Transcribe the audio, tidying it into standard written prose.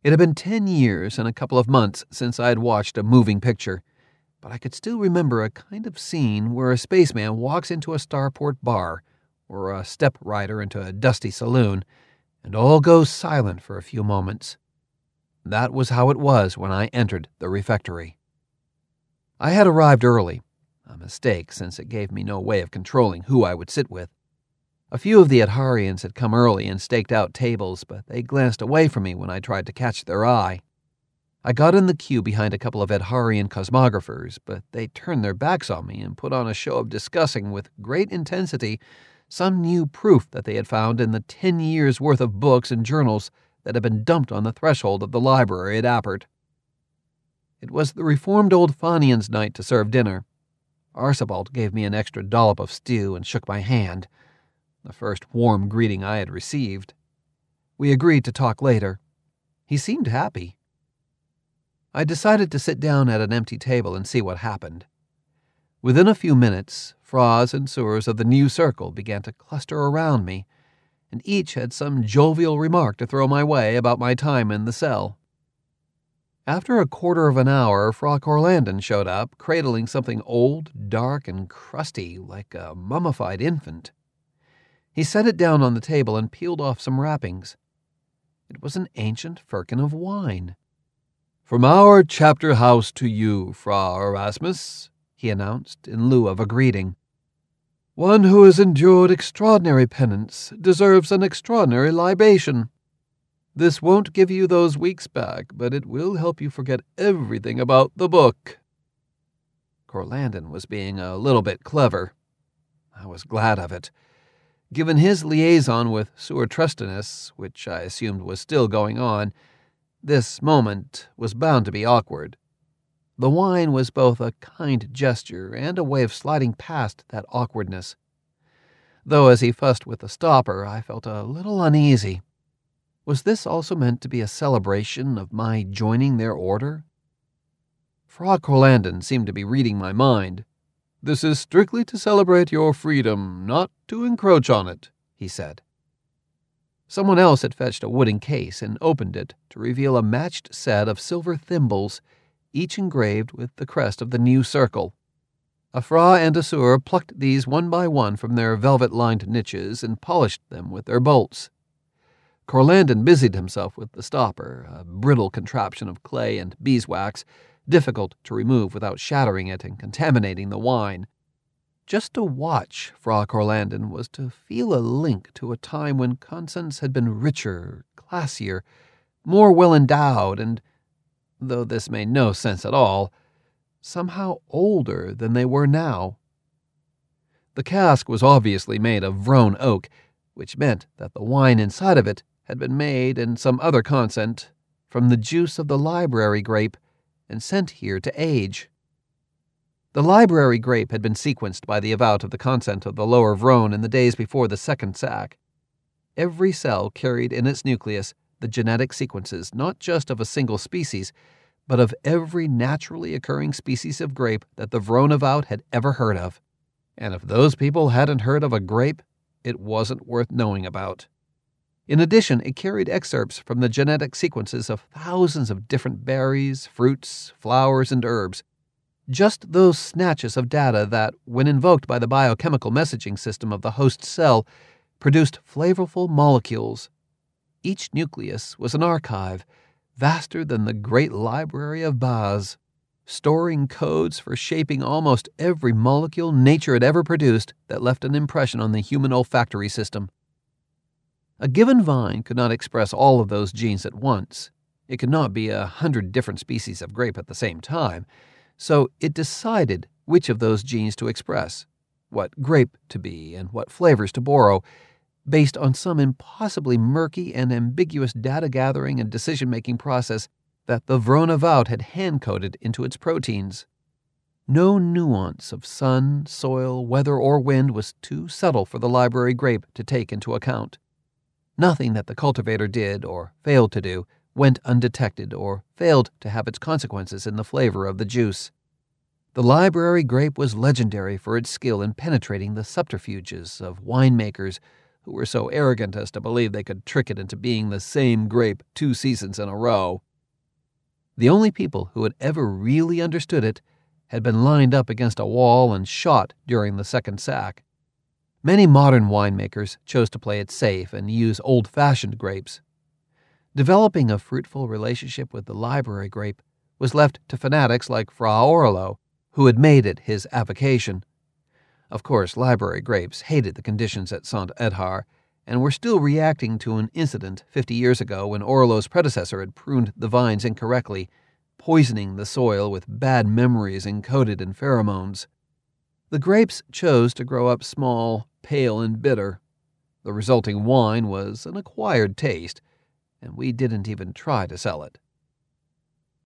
It had been 10 years and a couple of months since I had watched a moving picture, but I could still remember a kind of scene where a spaceman walks into a starport bar or a step rider into a dusty saloon, and all goes silent for a few moments. That was how it was when I entered the refectory. I had arrived early, a mistake since it gave me no way of controlling who I would sit with. A few of the Adharians had come early and staked out tables, but they glanced away from me when I tried to catch their eye. I got in the queue behind a couple of Adharian cosmographers, but they turned their backs on me and put on a show of discussing with great intensity some new proof that they had found in the 10 years' worth of books and journals that had been dumped on the threshold of the library at Appert. It was the reformed old Fanians' night to serve dinner. Archibald gave me an extra dollop of stew and shook my hand, the first warm greeting I had received. We agreed to talk later. He seemed happy. I decided to sit down at an empty table and see what happened. Within a few minutes, Fras and Sewers of the New Circle began to cluster around me, and each had some jovial remark to throw my way about my time in the cell. After a quarter of an hour, Fra Corlandon showed up, cradling something old, dark, and crusty like a mummified infant. He set it down on the table and peeled off some wrappings. It was an ancient firkin of wine. "From our chapter house to you, Fra Erasmus," he announced in lieu of a greeting. "One who has endured extraordinary penance deserves an extraordinary libation. This won't give you those weeks back, but it will help you forget everything about the book." Corlandon was being a little bit clever. I was glad of it. Given his liaison with Sieur Trustinus, which I assumed was still going on, this moment was bound to be awkward. The wine was both a kind gesture and a way of sliding past that awkwardness. Though as he fussed with the stopper, I felt a little uneasy. Was this also meant to be a celebration of my joining their order? Fra Corlandon seemed to be reading my mind. "This is strictly to celebrate your freedom, not to encroach on it," he said. Someone else had fetched a wooden case and opened it to reveal a matched set of silver thimbles, each engraved with the crest of the New Circle. A Fra and a Sieur plucked these one by one from their velvet-lined niches and polished them with their bolts. Corlandon busied himself with the stopper, a brittle contraption of clay and beeswax, difficult to remove without shattering it and contaminating the wine. Just to watch Fra Corlandon was to feel a link to a time when Constance had been richer, classier, more well-endowed, and, though this made no sense at all, somehow older than they were now. The cask was obviously made of Vrone oak, which meant that the wine inside of it had been made in some other consent from the juice of the library grape and sent here to age. The library grape had been sequenced by the Evout of the consent of the Lower Vrone in the days before the second sack. Every cell carried in its nucleus the genetic sequences not just of a single species, but of every naturally occurring species of grape that the Vrone Evout had ever heard of. And if those people hadn't heard of a grape, it wasn't worth knowing about. In addition, it carried excerpts from the genetic sequences of thousands of different berries, fruits, flowers, and herbs. Just those snatches of data that, when invoked by the biochemical messaging system of the host cell, produced flavorful molecules. Each nucleus was an archive, vaster than the great library of Baz, storing codes for shaping almost every molecule nature had ever produced that left an impression on the human olfactory system. A given vine could not express all of those genes at once. It could not be 100 different species of grape at the same time, so it decided which of those genes to express, what grape to be, and what flavors to borrow, based on some impossibly murky and ambiguous data-gathering and decision-making process that the Vrone Evout had hand-coded into its proteins. No nuance of sun, soil, weather, or wind was too subtle for the library grape to take into account. Nothing that the cultivator did or failed to do went undetected or failed to have its consequences in the flavor of the juice. The library grape was legendary for its skill in penetrating the subterfuges of winemakers who were so arrogant as to believe they could trick it into being the same grape 2 seasons in a row. The only people who had ever really understood it had been lined up against a wall and shot during the second sack. Many modern winemakers chose to play it safe and use old-fashioned grapes. Developing a fruitful relationship with the library grape was left to fanatics like Fra Orlo, who had made it his avocation. Of course, library grapes hated the conditions at Saint-Edhard and were still reacting to an incident 50 years ago when Orlo's predecessor had pruned the vines incorrectly, poisoning the soil with bad memories encoded in pheromones. The grapes chose to grow up small, pale, and bitter. The resulting wine was an acquired taste, and we didn't even try to sell it.